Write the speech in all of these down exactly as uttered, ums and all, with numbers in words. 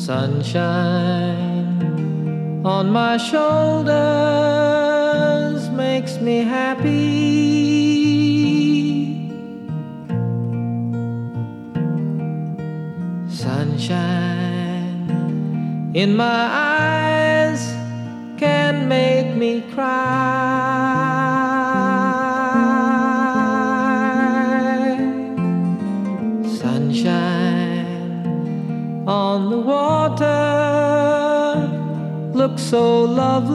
Sunshine on my shoulders makes me happy. Sunshine in my eyes can make me cry. Sunshine on the water looks so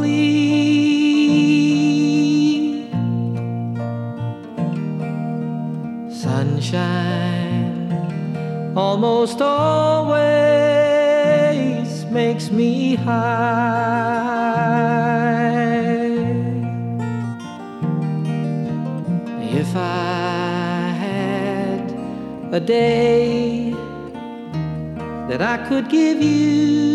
lovely. Sunshine almost always makes me high. If I had a day that I could give you,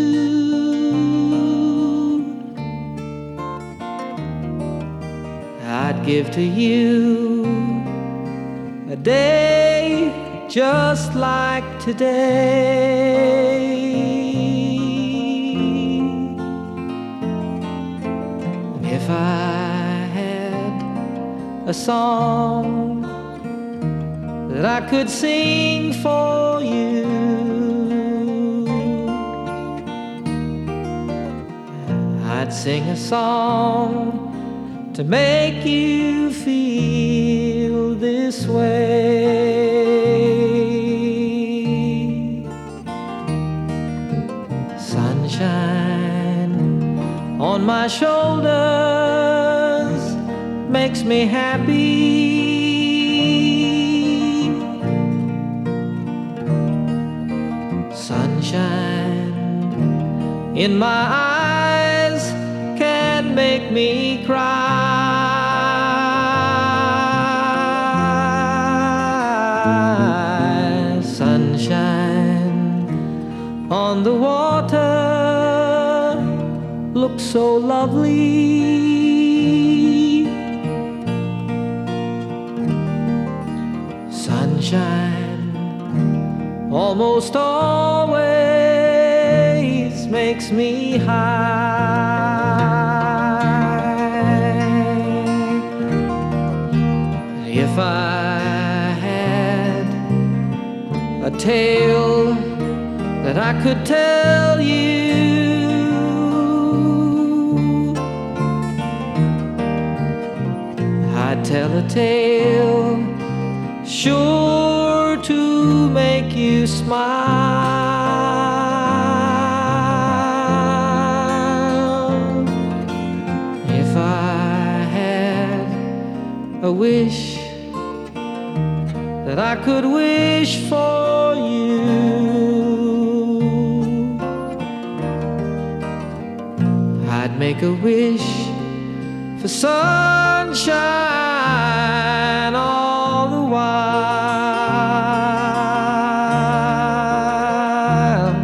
I'd give to you a day just like today. And if I had a song that I could sing for you, I'd sing a song to make you feel this way. Sunshine on my shoulders makes me happy. Sunshine in my eyes can make me cry. Sunshine on the water looks so lovely. Sunshine almost always makes me high. If I had a tale that I could tell you, I'd tell a tale sure to make you smile. If I had a wish that I could wish for you, I'd make a wish for sunshine all the while.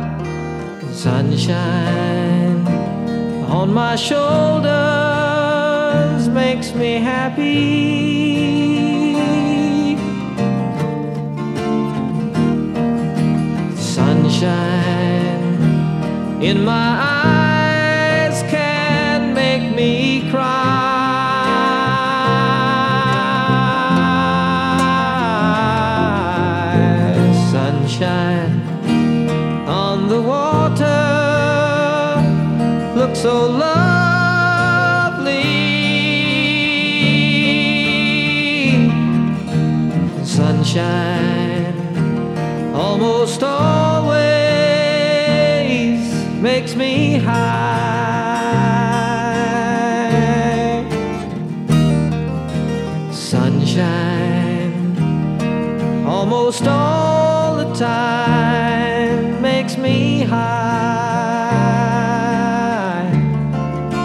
Sunshine on my shoulders makes me happy. Sunshine in my eyes can make me cry. Sunshine on the water looks so lovely. Sunshine almost always makes me high. Sunshine almost all the time makes me high.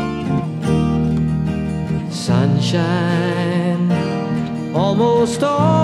Sunshine almost all